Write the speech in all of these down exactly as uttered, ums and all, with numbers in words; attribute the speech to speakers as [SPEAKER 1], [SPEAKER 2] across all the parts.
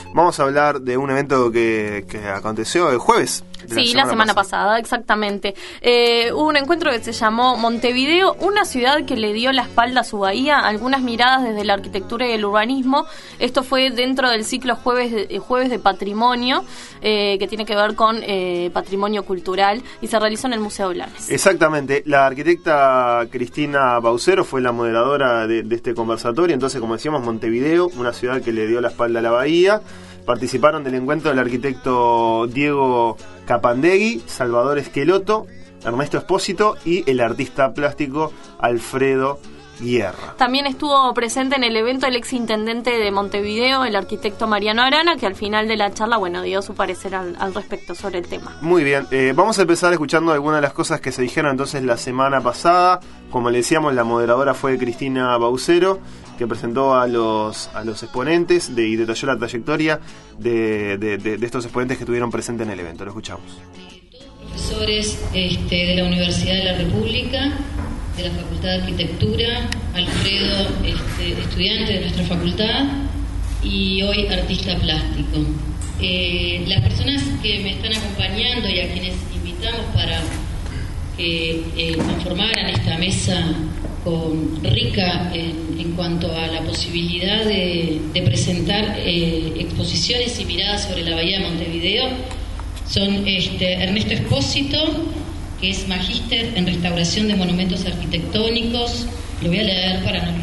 [SPEAKER 1] Vamos a hablar de un evento que, que aconteció el jueves.
[SPEAKER 2] Sí, la semana, la semana pasada. pasada, exactamente. Eh, hubo un encuentro que se llamó Montevideo, una ciudad que le dio la espalda a su bahía, algunas miradas desde la arquitectura y el urbanismo. Esto fue dentro del ciclo Jueves de, Jueves de Patrimonio, eh, que tiene que ver con eh, patrimonio cultural, y se realizó en el Museo Blanes.
[SPEAKER 1] Exactamente. La arquitecta Cristina Baucero fue la moderadora de, de este conversatorio. Entonces, como decíamos, Montevideo, una ciudad que le dio la espalda a la bahía. Participaron del encuentro el arquitecto Diego Capandegui, Salvador Esqueloto, Ernesto Espósito y el artista plástico Alfredo Guerra.
[SPEAKER 2] También estuvo presente en el evento el ex intendente de Montevideo, el arquitecto Mariano Arana, que al final de la charla, bueno, dio su parecer al, al respecto sobre el tema.
[SPEAKER 1] Muy bien, eh, vamos a empezar escuchando algunas de las cosas que se dijeron entonces la semana pasada. Como le decíamos, la moderadora fue Cristina Baucero, que presentó a los a los exponentes de, y detalló la trayectoria de, de, de, de estos exponentes que estuvieron presentes en el evento. Lo escuchamos.
[SPEAKER 3] Profesores este, de la Universidad de la República, de la Facultad de Arquitectura, Alfredo, este, estudiante de nuestra facultad y hoy artista plástico. Eh, las personas que me están acompañando y a quienes invitamos para que eh, conformaran esta mesa con, rica en, en cuanto a la posibilidad de, de presentar eh, exposiciones y miradas sobre la Bahía de Montevideo son este, Ernesto Espósito, que es magíster en restauración de monumentos arquitectónicos, lo voy a leer para no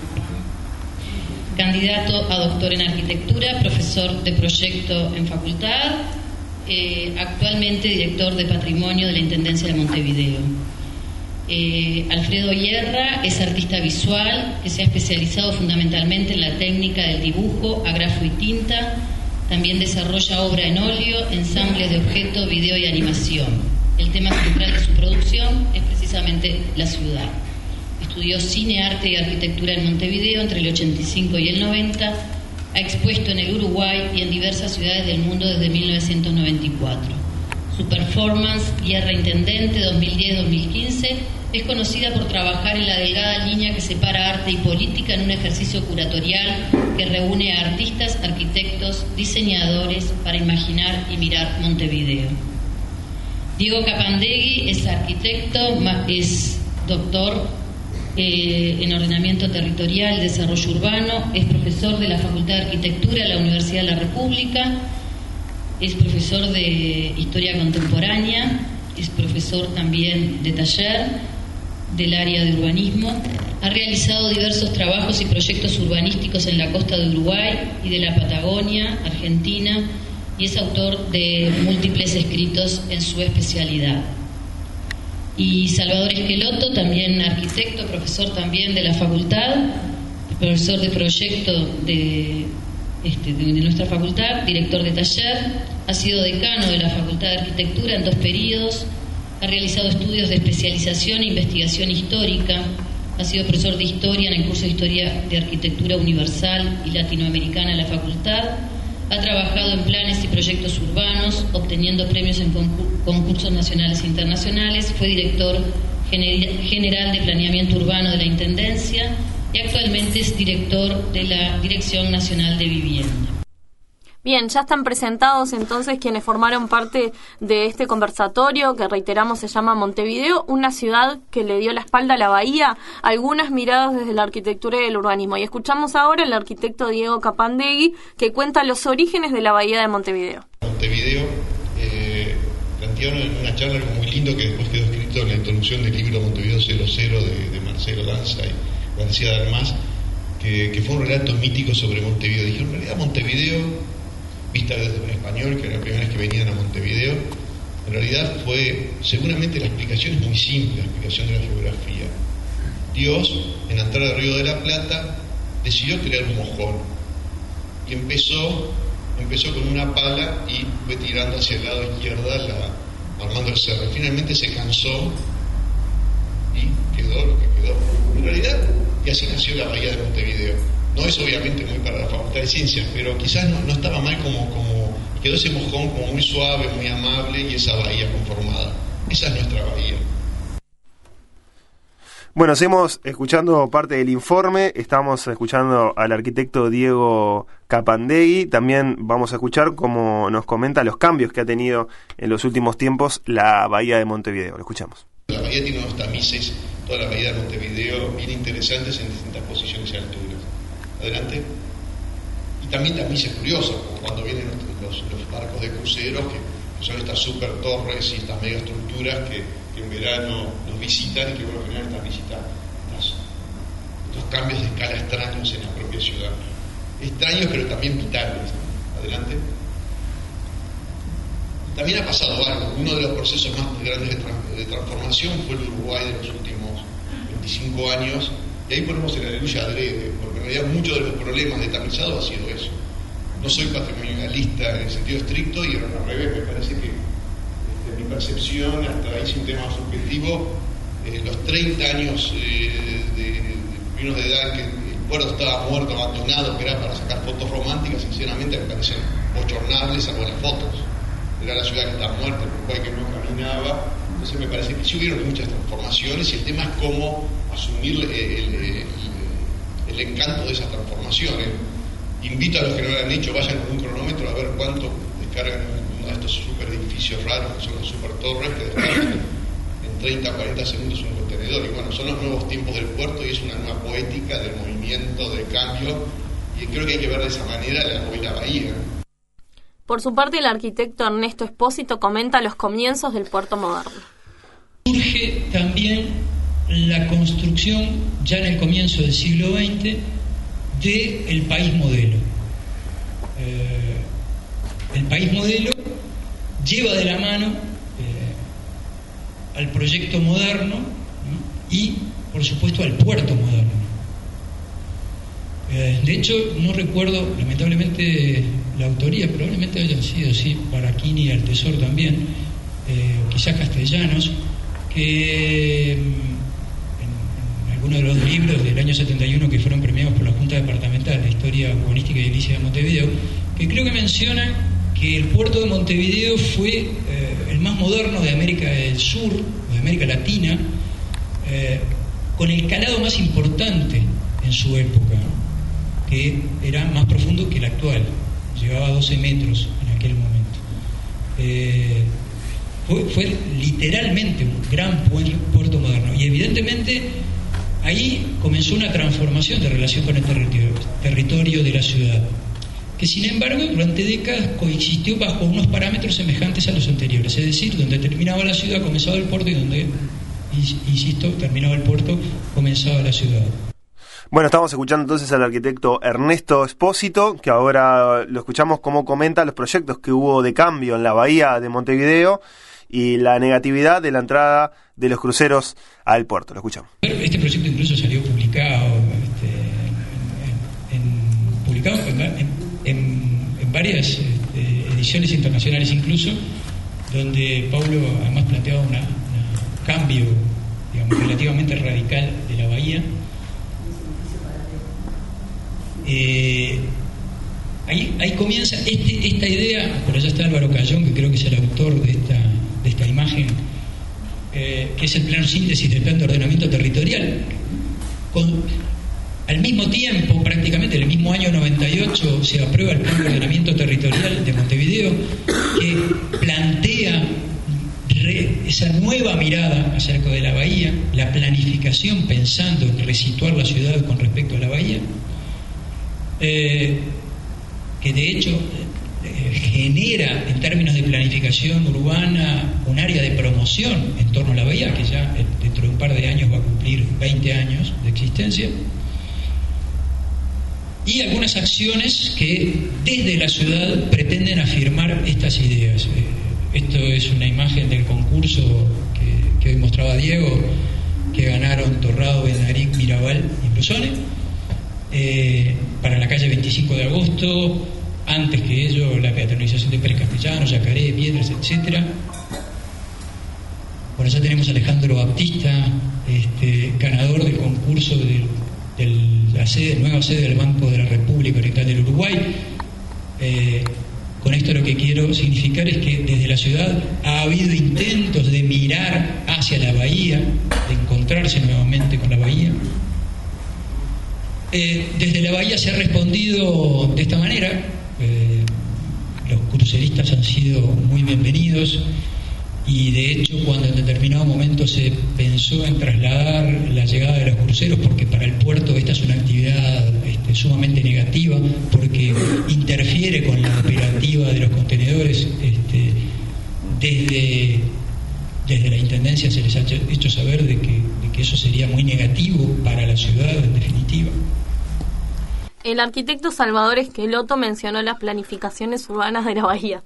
[SPEAKER 3] candidato a doctor en arquitectura, profesor de proyecto en facultad, eh, actualmente director de patrimonio de la Intendencia de Montevideo. Eh, Alfredo Guerra es artista visual que se ha especializado fundamentalmente en la técnica del dibujo a grafo y tinta. También desarrolla obra en óleo, ensambles de objeto, video y animación. El tema central de su producción es precisamente la ciudad. Estudió cine, arte y arquitectura en Montevideo entre el ochenta y cinco y el noventa. Ha expuesto en el Uruguay y en diversas ciudades del mundo desde mil novecientos noventa y cuatro. Su performance, Guerra Intendente dos mil diez a dos mil quince, es conocida por trabajar en la delgada línea que separa arte y política en un ejercicio curatorial que reúne a artistas, arquitectos, diseñadores para imaginar y mirar Montevideo. Diego Capandegui es arquitecto, es doctor eh, en ordenamiento territorial y desarrollo urbano, es profesor de la Facultad de Arquitectura de la Universidad de la República, es profesor de Historia Contemporánea, es profesor también de taller del área de urbanismo. Ha realizado diversos trabajos y proyectos urbanísticos en la costa de Uruguay y de la Patagonia, Argentina, y es autor de múltiples escritos en su especialidad. Y Salvador Esqueloto, también arquitecto, profesor también de la facultad, profesor de proyecto de, este, de nuestra facultad, director de taller, ha sido decano de la Facultad de Arquitectura en dos periodos, ha realizado estudios de especialización e investigación histórica, ha sido profesor de historia en el curso de Historia de Arquitectura Universal y Latinoamericana en la facultad, ha trabajado en planes y proyectos urbanos, obteniendo premios en concursos nacionales e internacionales, fue director general de Planeamiento Urbano de la Intendencia y actualmente es director de la Dirección Nacional de Vivienda.
[SPEAKER 2] Bien, ya están presentados entonces quienes formaron parte de este conversatorio, que reiteramos se llama Montevideo, una ciudad que le dio la espalda a la bahía, algunas miradas desde la arquitectura y el urbanismo. Y escuchamos ahora al arquitecto Diego Capandegui, que cuenta los orígenes de la bahía de Montevideo.
[SPEAKER 4] Montevideo, eh, plantearon en una charla algo muy lindo que después quedó escrito en la introducción del libro Montevideo cero cero de, de Marcelo Lanza y García de Armas, que, que fue un relato mítico sobre Montevideo. Dijeron, en realidad Montevideo, vista desde un español, que era la primera vez que venían a Montevideo, en realidad fue, seguramente la explicación es muy simple, la explicación de la geografía. Dios, en la entrada del Río de la Plata, decidió crear un mojón y empezó, empezó con una pala y fue tirando hacia el lado izquierdo, la, armando el cerro. Finalmente se cansó y quedó lo que quedó. En realidad, y así nació la bahía de Montevideo. No es obviamente muy para la Facultad de Ciencias, pero quizás no, no estaba mal como, como quedó ese mojón como muy suave, muy amable y esa bahía conformada. Esa es nuestra bahía.
[SPEAKER 1] Bueno, seguimos escuchando parte del informe, estamos escuchando al arquitecto Diego Capandegui, también vamos a escuchar cómo nos comenta los cambios que ha tenido en los últimos tiempos la bahía de Montevideo. Lo escuchamos.
[SPEAKER 4] La bahía tiene unos tamices, toda la bahía de Montevideo, bien interesantes en distintas posiciones y alturas. Adelante. Y también tamices curiosos, como cuando vienen los, los barcos de cruceros, que, que son estas super torres y estas megaestructuras que, que en verano nos visitan y que por lo general están visitando estos, estos cambios de escala extraños en la propia ciudad. Extraños pero también vitales. Adelante. También ha pasado algo. Uno de los procesos más grandes de, tra- de transformación fue el Uruguay de los últimos veinticinco años, y ahí ponemos el aleluya adrede, porque en realidad muchos de los problemas de tamizado ha sido eso. No soy patrimonialista en el sentido estricto, y al revés, me parece que desde mi percepción, hasta ahí sin un tema subjetivo, eh, los treinta años eh, de, de, de, de edad que el puerto estaba muerto, abandonado, que era para sacar fotos románticas, sinceramente me parecen bochornables salvo las fotos. Era la ciudad que estaba muerta, el Uruguay que no caminaba. Entonces me parece que sí hubieron muchas transformaciones, y el tema es cómo asumir el, el, el, el encanto de esas transformaciones. Invito a los que no lo han hecho, vayan con un cronómetro a ver cuánto descargan uno de estos super edificios raros que son las super torres, que descargan en treinta a cuarenta segundos un contenedor. Y bueno, son los nuevos tiempos del puerto, y es una nueva poética del movimiento, del cambio, y creo que hay que ver de esa manera la, hoy la bahía.
[SPEAKER 2] Por su parte, el arquitecto Ernesto Espósito comenta los comienzos del puerto moderno.
[SPEAKER 5] Surge también la construcción, ya en el comienzo del siglo veinte, del país modelo. Eh, el país modelo lleva de la mano eh, al proyecto moderno, ¿no? Y, por supuesto, al puerto moderno. Eh, de hecho, no recuerdo, lamentablemente, la autoría, probablemente hayan sido, sí, Barachini y Altesor también, eh, quizás Castellanos, que en, en algunos de los libros del año setenta y uno que fueron premiados por la Junta Departamental de Historia Urbanística y Edilicia de Montevideo, que creo que mencionan que el puerto de Montevideo fue eh, el más moderno de América del Sur, o de América Latina, eh, con el calado más importante en su época, que era más profundo que el actual. Llegaba a doce metros en aquel momento. Eh, fue, fue literalmente un gran puerto moderno, y evidentemente ahí comenzó una transformación de relación con el territorio, territorio de la ciudad, que sin embargo durante décadas coexistió bajo unos parámetros semejantes a los anteriores, es decir, donde terminaba la ciudad comenzaba el puerto, y donde, insisto, terminaba el puerto comenzaba la ciudad.
[SPEAKER 1] Bueno, estamos escuchando entonces al arquitecto Ernesto Espósito, que ahora lo escuchamos cómo comenta los proyectos que hubo de cambio en la bahía de Montevideo y la negatividad de la entrada de los cruceros al puerto. Lo escuchamos.
[SPEAKER 5] Este proyecto incluso salió publicado, este, en, en, publicado en, en, en varias este, ediciones internacionales incluso, donde Paulo además planteaba un cambio, digamos, relativamente radical de la bahía. Eh, ahí, ahí comienza este, esta idea. Por allá está Álvaro Cayón, que creo que es el autor de esta, de esta imagen, eh, que es el plano síntesis del plan de ordenamiento territorial. Con, al mismo tiempo, prácticamente en el mismo año noventa y ocho, se aprueba el plan de ordenamiento territorial de Montevideo, que plantea re, esa nueva mirada acerca de la bahía, la planificación pensando en resituar la ciudad con respecto a la bahía. Eh, que de hecho eh, genera en términos de planificación urbana un área de promoción en torno a la bahía, que ya eh, dentro de un par de años va a cumplir veinte años de existencia, y algunas acciones que desde la ciudad pretenden afirmar estas ideas. Eh, esto es una imagen del concurso que, que hoy mostraba Diego, que ganaron Torrado, Benaric, Mirabal y Brusone. Eh, para la calle veinticinco de agosto, antes que ello la peatonalización de Pérez Castellano, Yacaré, Piedras, etcétera. Por allá tenemos a Alejandro Baptista, este, ganador del concurso de, de la sede, nueva sede del Banco de la República Oriental del Uruguay. Eh, con esto lo que quiero significar es que desde la ciudad ha habido intentos de mirar hacia hacia la bahía, de encontrarse nuevamente con la bahía. Eh, desde la bahía se ha respondido de esta manera. Eh, los cruceristas han sido muy bienvenidos y de hecho cuando en determinado momento se pensó en trasladar la llegada de los cruceros, porque para el puerto esta es una actividad este, sumamente negativa porque interfiere con la operativa de los contenedores, este, desde, desde la Intendencia se les ha hecho saber de que, de que eso sería muy negativo para la ciudad en definitiva.
[SPEAKER 2] El arquitecto Salvador Esqueloto mencionó las planificaciones urbanas de la bahía.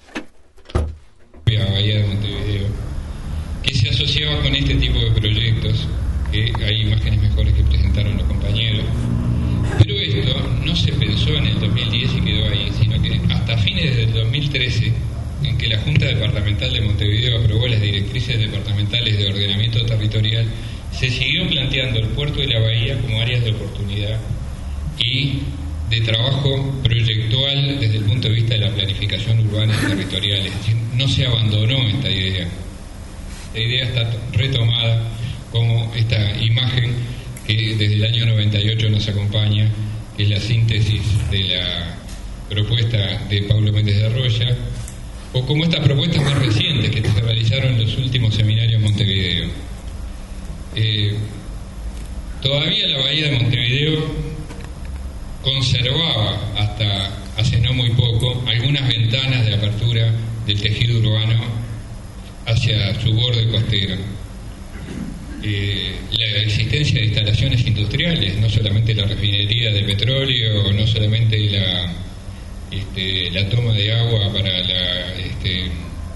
[SPEAKER 6] La bahía de Montevideo, que se asociaba con este tipo de proyectos, que hay imágenes mejores que presentaron los compañeros. Pero esto no se pensó en el dos mil diez y quedó ahí, sino que hasta fines del dos mil trece, en que la Junta Departamental de Montevideo aprobó las directrices departamentales de ordenamiento territorial, se siguió planteando el puerto y la bahía como áreas de oportunidad y de trabajo proyectual desde el punto de vista de la planificación urbana y territorial. Es decir, no se abandonó esta idea. La idea está retomada como esta imagen que desde el año noventa y ocho nos acompaña, que es la síntesis de la propuesta de Pablo Méndez de Roya, o como estas propuestas más recientes que se realizaron en los últimos seminarios en Montevideo. Eh, todavía la bahía de Montevideo conservaba hasta hace no muy poco algunas ventanas de apertura del tejido urbano hacia su borde costero. Eh, la existencia de instalaciones industriales, no solamente la refinería de petróleo, no solamente la, este, la toma de agua para la, este,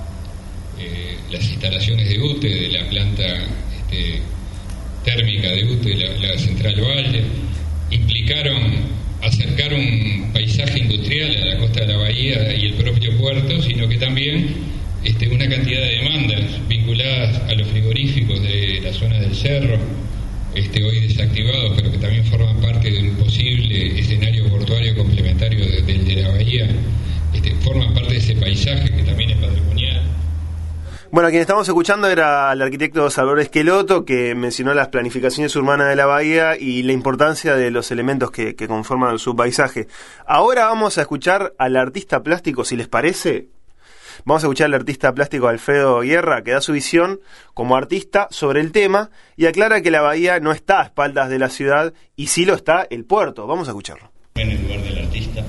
[SPEAKER 6] eh, las instalaciones de UTE, de la planta este, térmica de UTE, la, la Central Valle, implicaron acercar un paisaje industrial a la costa de la bahía y el propio puerto, sino que también este, una cantidad de demandas vinculadas a los frigoríficos de la zona del cerro, este, hoy desactivados, pero que también forman parte de un posible escenario portuario complementario del de, de la bahía, este, forman parte de ese paisaje que también es patrimonial.
[SPEAKER 1] Bueno, quien estamos escuchando era el arquitecto Salvador Esqueloto, que mencionó las planificaciones urbanas de la bahía y la importancia de los elementos que, que conforman su paisaje. Ahora vamos a escuchar al artista plástico, si les parece. Vamos a escuchar al artista plástico Alfredo Guerra, que da su visión como artista sobre el tema y aclara que la bahía no está a espaldas de la ciudad y sí lo está el puerto. Vamos a escucharlo.
[SPEAKER 7] En el lugar del artista,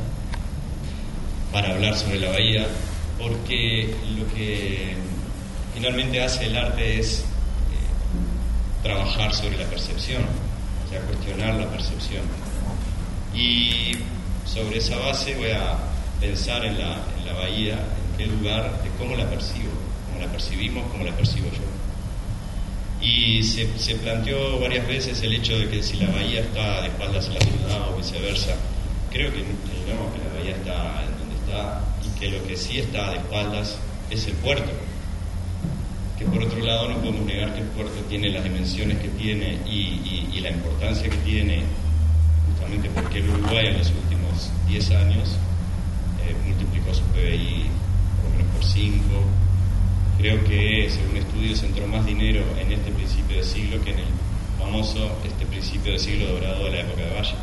[SPEAKER 7] para hablar sobre la bahía, porque lo que finalmente hace el arte es eh, trabajar sobre la percepción, o sea, cuestionar la percepción. Y sobre esa base voy a pensar en la, en la bahía, en qué lugar, de cómo la percibo, cómo la percibimos, cómo la percibo yo. Y se, se planteó varias veces el hecho de que si la bahía está de espaldas a la ciudad o viceversa. Creo que no, que la bahía está en donde está y que lo que sí está de espaldas es el puerto. Que por otro lado no podemos negar que el puerto tiene las dimensiones que tiene y, y, y la importancia que tiene, justamente porque el Uruguay en los últimos diez años eh, multiplicó su P B I por lo menos por cinco. Creo que según estudios entró más dinero en este principio de siglo que en el famoso este principio de siglo dorado de la época de Valle.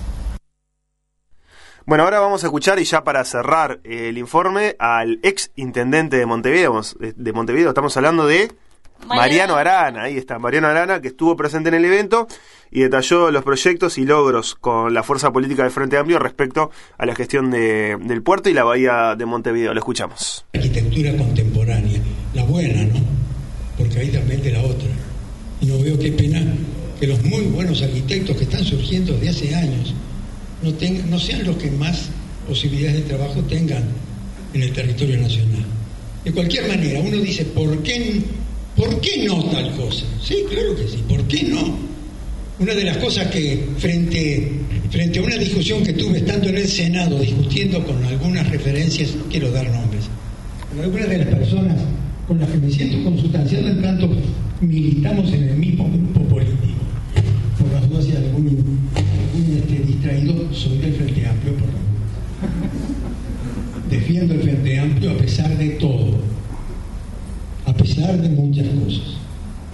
[SPEAKER 1] Bueno, ahora vamos a escuchar, y ya para cerrar eh, el informe, al ex intendente de Montevideo. De Montevideo estamos hablando de Mariano, Mariano Arana. Ahí está, Mariano Arana, que estuvo presente en el evento y detalló los proyectos y logros con la fuerza política del Frente Amplio respecto a la gestión de, del puerto y la bahía de Montevideo. Lo escuchamos.
[SPEAKER 8] Arquitectura contemporánea, la buena, ¿no? Porque ahí también de la otra. Y no veo qué pena que los muy buenos arquitectos que están surgiendo desde hace años No, tengan, no sean los que más posibilidades de trabajo tengan en el territorio nacional. De cualquier manera, uno dice, ¿por qué, ¿por qué no tal cosa? Sí, claro que sí, ¿por qué no? Una de las cosas que frente, frente a una discusión que tuve estando en el Senado, discutiendo con algunas referencias, no quiero dar nombres, con algunas de las personas con las que me siento consustanciado, en tanto militamos en el mismo grupo político. Por las dudas, si algún, algún este, distraído, soy del Frente Amplio, por lo defiendo el Frente Amplio a pesar de todo, a pesar de muchas cosas.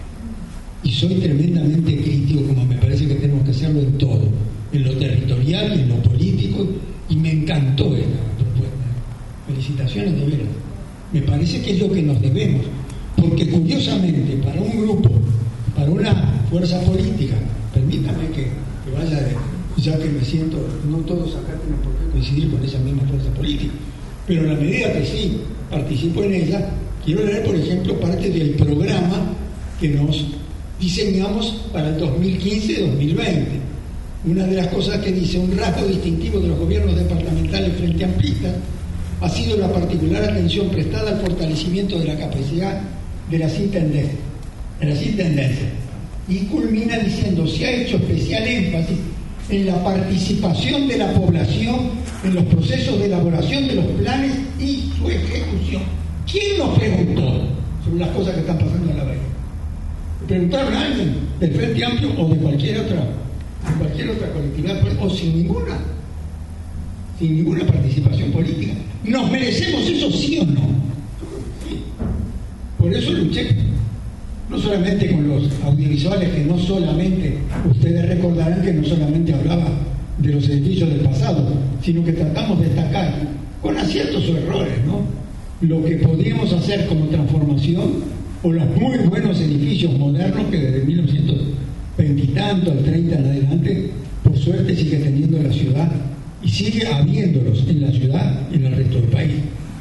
[SPEAKER 8] y soy tremendamente crítico, como me parece que tenemos que hacerlo en todo, en lo territorial y en lo político, y me encantó esta propuesta. Felicitaciones de veras. Me parece que es lo que nos debemos, porque curiosamente para un grupo, para una fuerza política, permítame que, que vaya de, ya que me siento, no todos acá tienen por qué coincidir con esa misma fuerza política, pero en la medida que sí participo en ella, quiero leer, por ejemplo, parte del programa que nos diseñamos para el dos mil quince dos mil veinte. Una de las cosas que dice: un rasgo distintivo de los gobiernos departamentales frente amplistas ha sido la particular atención prestada al fortalecimiento de la capacidad de las intendencias. De las intendencias. Y culmina diciendo: se ha hecho especial énfasis en la participación de la población en los procesos de elaboración de los planes y su ejecución. ¿Quién nos preguntó sobre las cosas que están pasando en la bahía? ¿Preguntaron a alguien del Frente Amplio o de cualquier otra, de cualquier otra colectividad, o sin ninguna, sin ninguna participación política? ¿Nos merecemos eso, sí o no? Sí. Por eso luché, no solamente con los audiovisuales, que no solamente, ustedes recordarán que no solamente hablaba de los edificios del pasado, sino que tratamos de destacar, con aciertos o errores, ¿no?, lo que podríamos hacer como transformación, o los muy buenos edificios modernos que desde mil novecientos veinte y tanto al treinta en adelante, por suerte sigue teniendo la ciudad, y sigue habiéndolos en la ciudad y en el resto del país.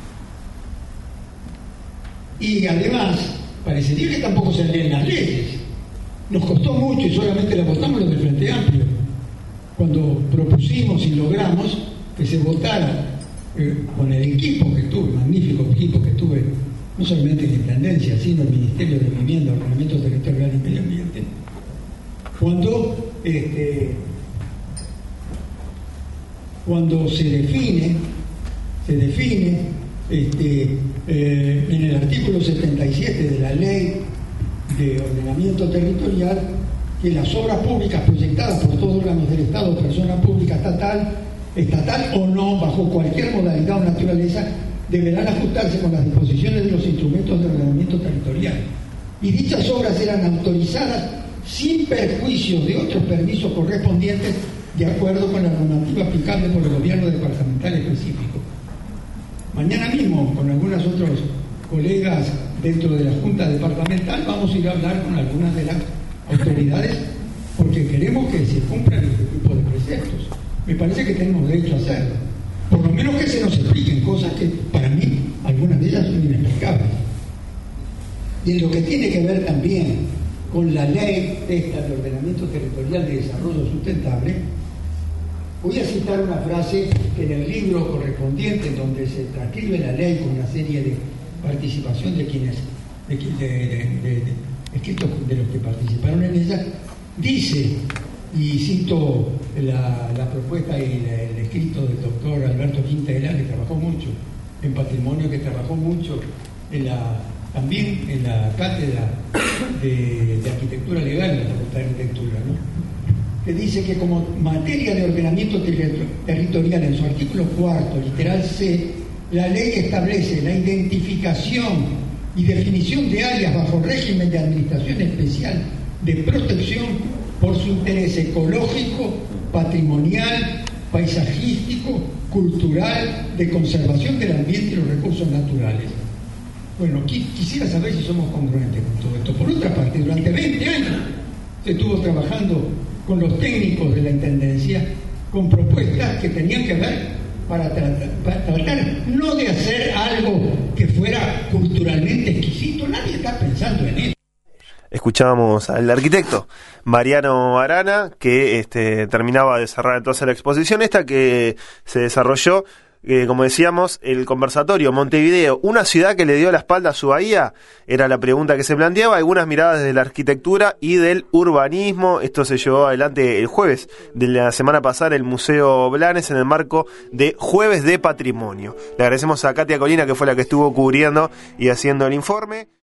[SPEAKER 8] Y además, parecería que tampoco se leen las leyes. Nos costó mucho, y solamente la votamos los del Frente Amplio, cuando propusimos y logramos que se votara eh, con el equipo que tuve, magnífico equipo que tuve, no solamente en la Intendencia, sino el Ministerio de Vivienda, Ordenamiento Territorial y Medio Ambiente, cuando este, cuando se define se define este, eh, en el artículo setenta y siete de la Ley de Ordenamiento Territorial, que las obras públicas proyectadas por todos los órganos del Estado, persona pública estatal, estatal o no, bajo cualquier modalidad o naturaleza, deberán ajustarse con las disposiciones de los instrumentos de ordenamiento territorial. Y dichas obras eran autorizadas sin perjuicio de otros permisos correspondientes, de acuerdo con la normativa aplicable por el gobierno departamental específico. Mañana mismo, con algunos otros colegas dentro de la Junta Departamental, vamos a ir a hablar con algunas de las autoridades, porque queremos que se cumplan este tipo de preceptos. Me parece que tenemos derecho a hacerlo. Por lo menos que se nos expliquen cosas que, para mí, algunas de ellas son inexplicables. Y en lo que tiene que ver también con la ley esta de ordenamiento territorial de desarrollo sustentable, voy a citar una frase que en el libro correspondiente, en donde se transcribe la ley con una serie de participación de quienes, de, de, de, de, de escritos de los que participaron en ella, dice, y cito la, la propuesta y la, el escrito del doctor Alberto Quintela, que trabajó mucho en patrimonio, que trabajó mucho en la, también en la cátedra de, de arquitectura legal, en la Facultad de Arquitectura, ¿no?, que dice que como materia de ordenamiento ter- territorial, en su artículo cuarto, literal C, la ley establece la identificación y definición de áreas bajo régimen de administración especial de protección por su interés ecológico, patrimonial, paisajístico, cultural, de conservación del ambiente y los recursos naturales. Bueno, quisiera saber si somos congruentes con todo esto. Por otra parte, durante veinte años se estuvo trabajando con los técnicos de la Intendencia con propuestas que tenían que ver para tratar, para tratar no de hacer algo que fuera culturalmente exquisito. Nadie está pensando en eso.
[SPEAKER 1] Escuchábamos al arquitecto Mariano Arana, que este, terminaba de cerrar entonces la exposición esta que se desarrolló, eh, como decíamos, el conversatorio Montevideo, una ciudad que le dio la espalda a su bahía, era la pregunta que se planteaba, algunas miradas desde la arquitectura y del urbanismo. Esto se llevó adelante el jueves de la semana pasada en el Museo Blanes en el marco de Jueves de Patrimonio. Le agradecemos a Katia Colina, que fue la que estuvo cubriendo y haciendo el informe.